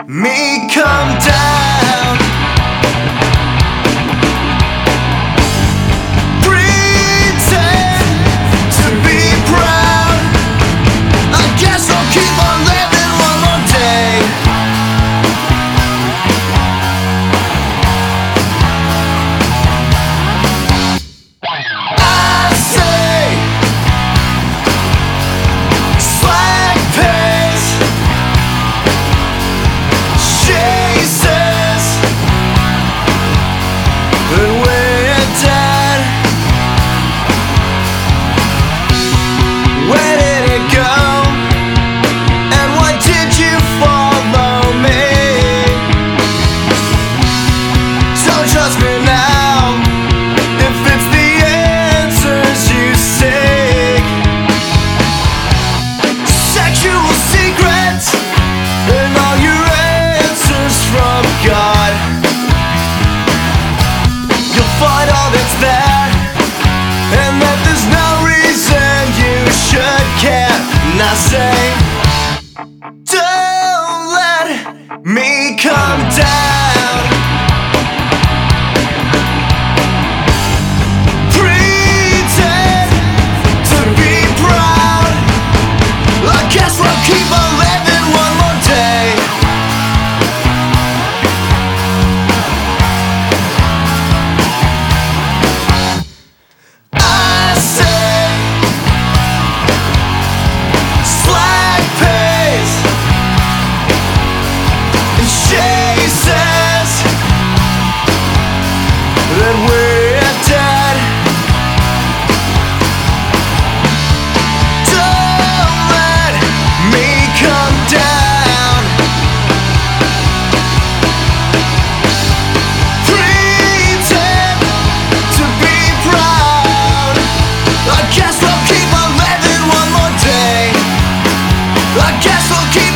me come down. Pretend to be proud. I guess I'll keep on living one more day. I say slack pace, chases, but we're dead. Where did it go? And why did you follow me? Don't trust me now if it's the answers you seek. Sexual secrets and all your answers from God. You'll find all that's there, and that there's no reason you should care. And I say, don't let me come down. Pretend to be proud. I guess we'll keep on living one more day. I say slack pace and chases, then we're dead. Don't let me come down. Pretend to be proud. I guess we'll keep on living one more day. I guess we'll keep